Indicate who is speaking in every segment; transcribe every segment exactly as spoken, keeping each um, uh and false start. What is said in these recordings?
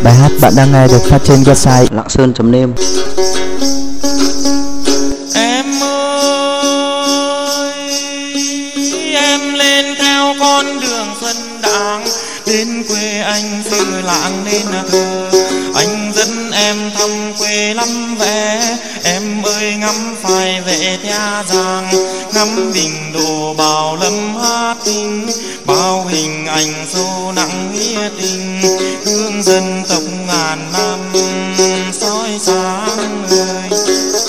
Speaker 1: Bài hát bạn đang nghe được phát trên website lạng sơn chấm nem.
Speaker 2: Em ơi, em lên theo con đường xuân đàng, đến quê anh xưa lạng nên thơ. Anh dẫn em thăm quê lắm vẻ, em ơi ngắm phai vệ Thea Giang, ngắm đình đồ bào lâm hát tình, bao hình ảnh sâu nặng nghĩa tình, hương dân tộc ngàn năm soi sáng người.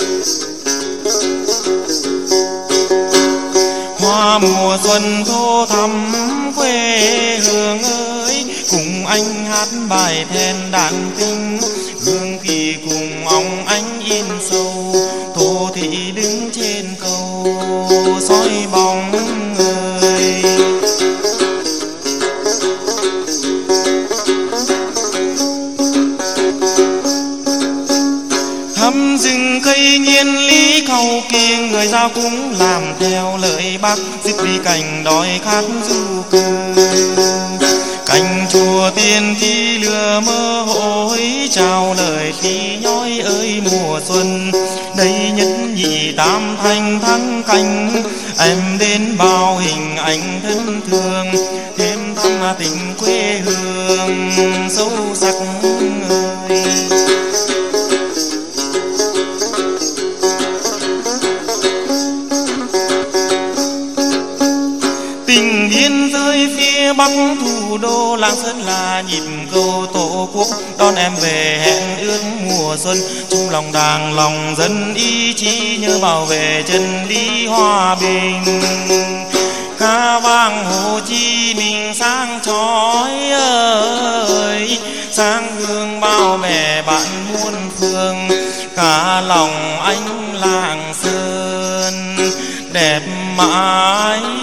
Speaker 2: Hoa mùa xuân thô thắm quê hương ơi, cùng anh hát bài then đàn tinh, hương kỳ cùng ong ánh in sâu, thô thị đứng trên cầu soi bóng người. Thăm rừng cây nhiên lý khâu kia, người giao cũng làm theo lời bác, giúp đi cảnh đói khát du cư. Cành chùa tiên khi lừa mơ hối, chào lời khi nhói ơi mùa xuân. Đây nhất nhị tam thanh thắng canh, em đến bao hình ảnh thân thương, thêm thăm tình quê hương sâu sắc người. Tình biên giới phía bắc thủ đô Lạng Sơn là nhịp cầu tổ quốc, đón em về hẹn ước mùa xuân, chung lòng đảng lòng dân ý chí nhớ bảo vệ chân lý hòa bình. Ca vang Hồ Chí Minh sáng chói ơi, sáng hương bao bè bạn muôn phương, cả lòng anh Lạng Sơn đẹp mãi.